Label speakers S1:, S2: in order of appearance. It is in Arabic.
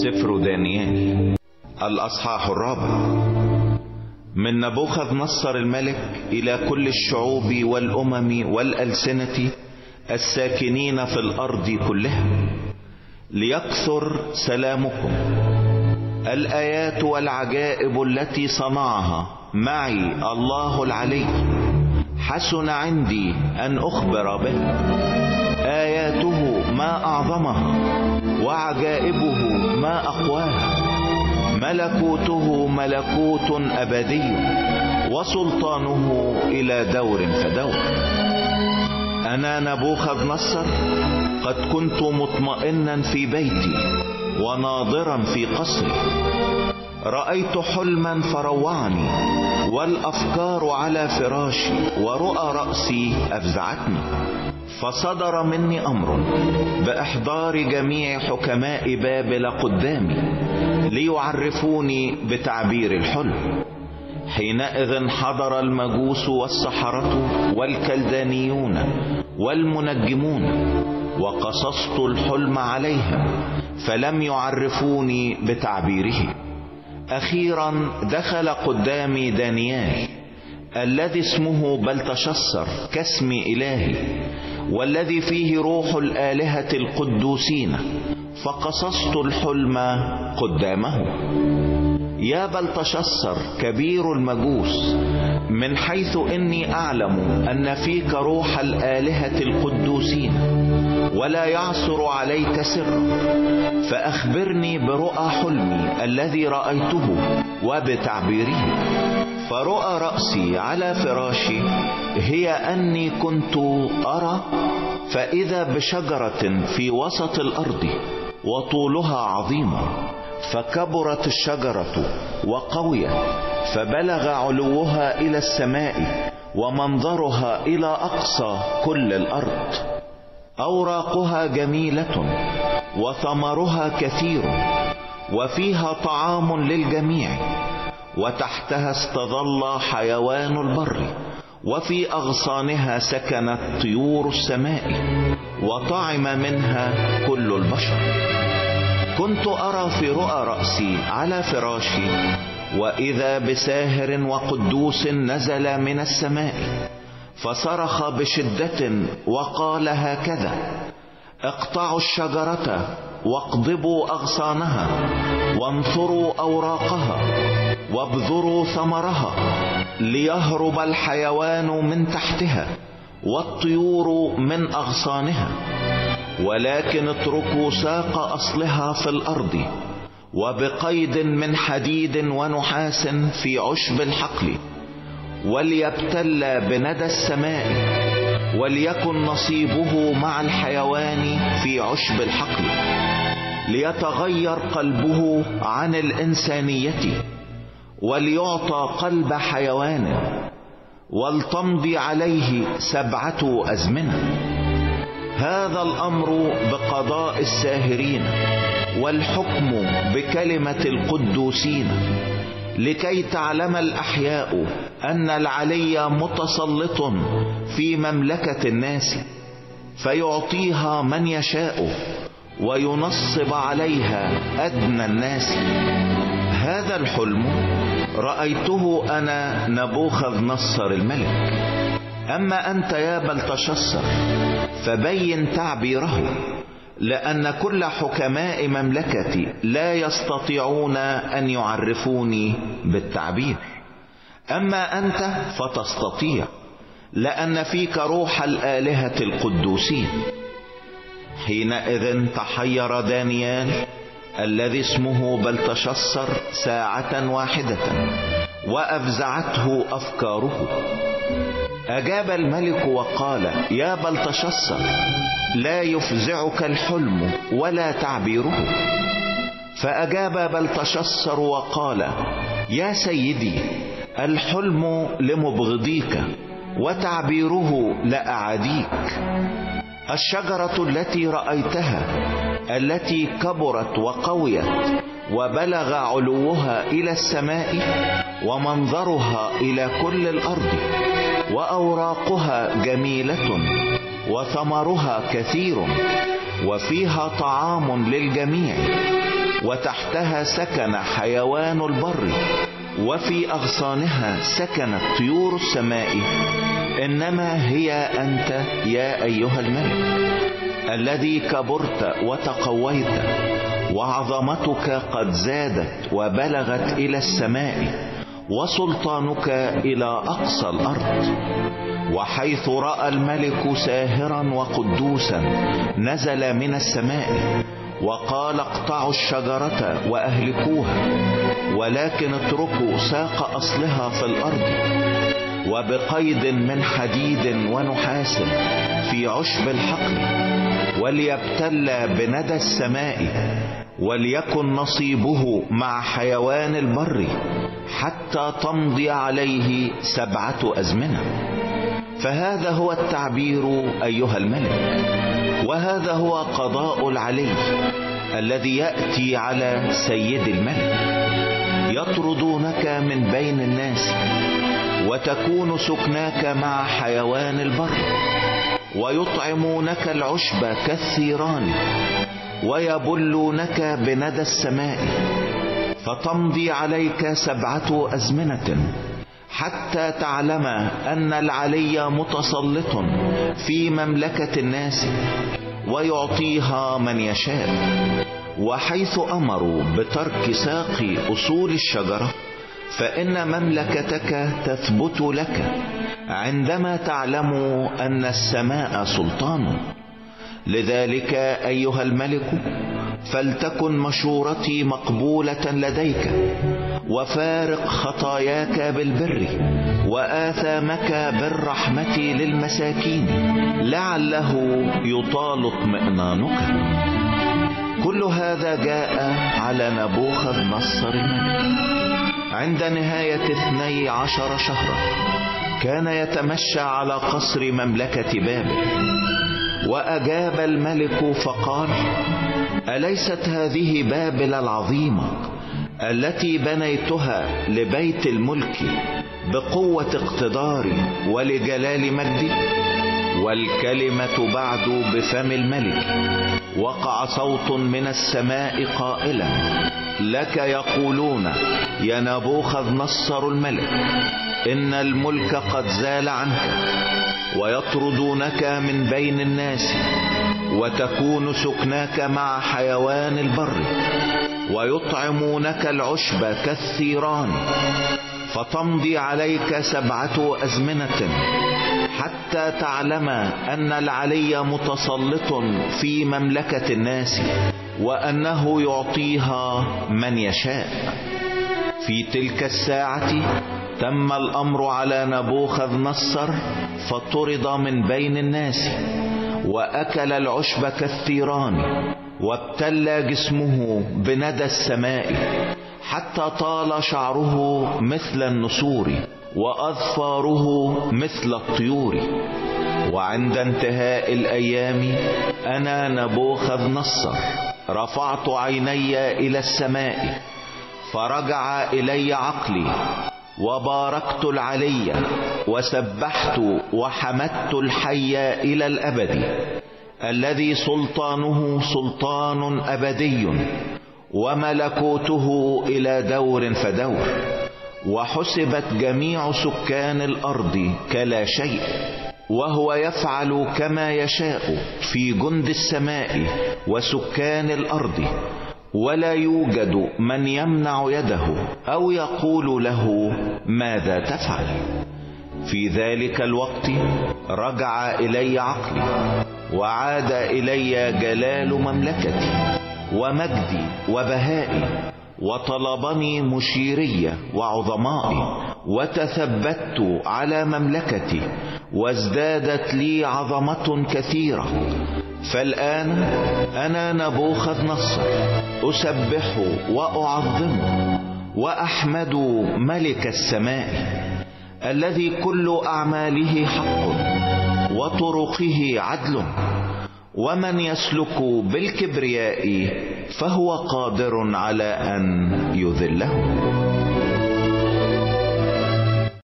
S1: سفر دانيال الأصحاح 4. من نبوخذ نصر الملك إلى كل الشعوب والأمم والألسنة الساكنين في الأرض كلها، ليكثر سلامكم. الآيات والعجائب التي صنعها معي الله العلي حسن عندي أن أخبر به. آياته ما أعظمها، وعجائبه ما أقواها. ملكوته ملكوت أبدي، وسلطانه إلى دور فدور. أنا نبوخذ نصر قد كنت مطمئنا في بيتي وناظرا في قصري. رأيت حلما فروعني، والأفكار على فراشي، ورؤى رأسي أفزعتني. فصدر مني أمر بإحضار جميع حكماء بابل قدامي ليعرفوني بتعبير الحلم. حينئذ حضر المجوس والسحرة والكلدانيون والمنجمون، وقصصت الحلم عليهم فلم يعرفوني بتعبيره. أخيرا دخل قدامي دانيال الذي اسمه بلتشصر كاسم إلهي، والذي فيه روح الآلهة القدوسين، فقصصت الحلم قدامه. يا بلتشصر كبير المجوس، من حيث إني أعلم أن فيك روح الآلهة القدوسين ولا يعثر عليك سر، فأخبرني برؤى حلمي الذي رأيته وبتعبيره. فرؤى رأسي على فراشي هي أني كنت أرى فإذا بشجرة في وسط الأرض وطولها عظيم، فكبرت الشجرة وقويت، فبلغ علوها إلى السماء، ومنظرها إلى أقصى كل الأرض. أوراقها جميلة، وثمرها كثير، وفيها طعام للجميع. وتحتها استظل حيوان البر، وفي أغصانها سكنت طيور السماء، وطعم منها كل البشر. كنت أرى في رؤى رأسي على فراشي، وإذا بساهر وقدوس نزل من السماء، فصرخ بشدة وقال هكذا: اقطعوا الشجرة واقضبوا أغصانها، وانثروا أوراقها، وابذروا ثمرها، ليهرب الحيوان من تحتها والطيور من أغصانها. ولكن اتركوا ساق أصلها في الأرض، وبقيد من حديد ونحاس في عشب الحقل، وليبتل بندى السماء، وليكن نصيبه مع الحيوان في عشب الحقل، ليتغير قلبه عن الإنسانية، وليعطى قلب حيوان، ولتمضي عليه 7 أزمنة. هذا الأمر بقضاء الساهرين، والحكم بكلمة القدوسين، لكي تعلم الأحياء أن العلي متسلط في مملكة الناس، فيعطيها من يشاء، وينصب عليها أدنى الناس. هذا الحلم رأيته أنا نبوخذ نصر الملك. أما أنت يا بلتشصر فبين تعبيره، لأن كل حكماء مملكتي لا يستطيعون أن يعرفوني بالتعبير. أما أنت فتستطيع، لأن فيك روح الآلهة القدوسين. حينئذ تحير دانيال الذي اسمه بلتشصر ساعة واحدة، وأفزعته أفكاره. أجاب الملك وقال: يا بلتشصر، لا يفزعك الحلم ولا تعبيره. فأجاب بلتشصر وقال: يا سيدي، الحلم لمبغضيك، وتعبيره لأعاديك. الشجرة التي رأيتها، التي كبرت وقويت، وبلغ علوها إلى السماء، ومنظرها إلى كل الأرض، وأوراقها جميلة، وثمرها كثير، وفيها طعام للجميع. وتحتها سكن حيوان البر، وفي أغصانها سكنت طيور السماء، إنما هي أنت يا أيها الملك الذي كبرت وتقويت، وعظمتك قد زادت وبلغت إلى السماء، وسلطانك إلى أقصى الأرض. وحيث رأى الملك ساهرا وقدوسا نزل من السماء وقال اقطعوا الشجرة وأهلكوها، ولكن اتركوا ساق أصلها في الأرض، وبقيد من حديد ونحاس في عشب الحقل، وليبتل بندى السماء، وليكن نصيبه مع حيوان البر حتى تمضي عليه 7 أزمنة. فهذا هو التعبير أيها الملك، وهذا هو قضاء العلي الذي يأتي على سيد الملك. يطردونك من بين الناس، وتكون سكناك مع حيوان البر، ويطعمونك العشب كالثيران، ويبلونك بندى السماء، فتمضي عليك 7 أزمنة، حتى تعلم أن العلي متسلط في مملكة الناس، ويعطيها من يشاء. وحيث أمروا بترك ساق أصول الشجرة، فإن مملكتك تثبت لك عندما تعلم أن السماء سلطان. لذلك أيها الملك، فلتكن مشورتي مقبولة لديك، وفارق خطاياك بالبر، وآثامك بالرحمة للمساكين، لعله يطال اطمئنانك. كل هذا جاء على نبوخذ نصر الملك عند نهاية 12 شهرا. كان يتمشى على قصر مملكة بابل، وأجاب الملك فقال: أليست هذه بابل العظيمة التي بنيتها لبيت الملك بقوة اقتداري ولجلال مجدي؟ والكلمة بعد بفم الملك. وقع صوت من السماء قائلا: لك يقولون يا نبوخذ نصر الملك، إن الملك قد زال عنك، ويطردونك من بين الناس، وتكون سكناك مع حيوان البر، ويطعمونك العشب كالثيران، فتمضي عليك 7 أزمنة، حتى تعلم أن العلي متسلط في مملكة الناس، وأنه يعطيها من يشاء. في تلك الساعة تم الأمر على نبوخذ نصر، فطرد من بين الناس، وأكل العشب كالثيران، وابتل جسمه بندى السماء، حتى طال شعره مثل النسور، وأظفاره مثل الطيور. وعند انتهاء الأيام أنا نبوخذ نصر رفعت عيني إلى السماء، فرجع إلي عقلي، وباركت العلي، وسبحت وحمدت الحي إلى الأبد، الذي سلطانه سلطان أبدي، وملكوته إلى دور فدور. وحسبت جميع سكان الأرض كلا شيء، وهو يفعل كما يشاء في جند السماء وسكان الأرض، ولا يوجد من يمنع يده أو يقول له ماذا تفعل. في ذلك الوقت رجع إلي عقلي، وعاد إلي جلال مملكتي ومجدي وبهائي، وطلبني مشيري وعظمائي، وتثبت على مملكتي، وازدادت لي عظمة كثيرة. فالآن أنا نبوخذ نصر أسبح وأعظم وأحمد ملك السماء، الذي كل أعماله حق وطرقه عدل، ومن يسلك بالكبرياء فهو قادر على أن يذله.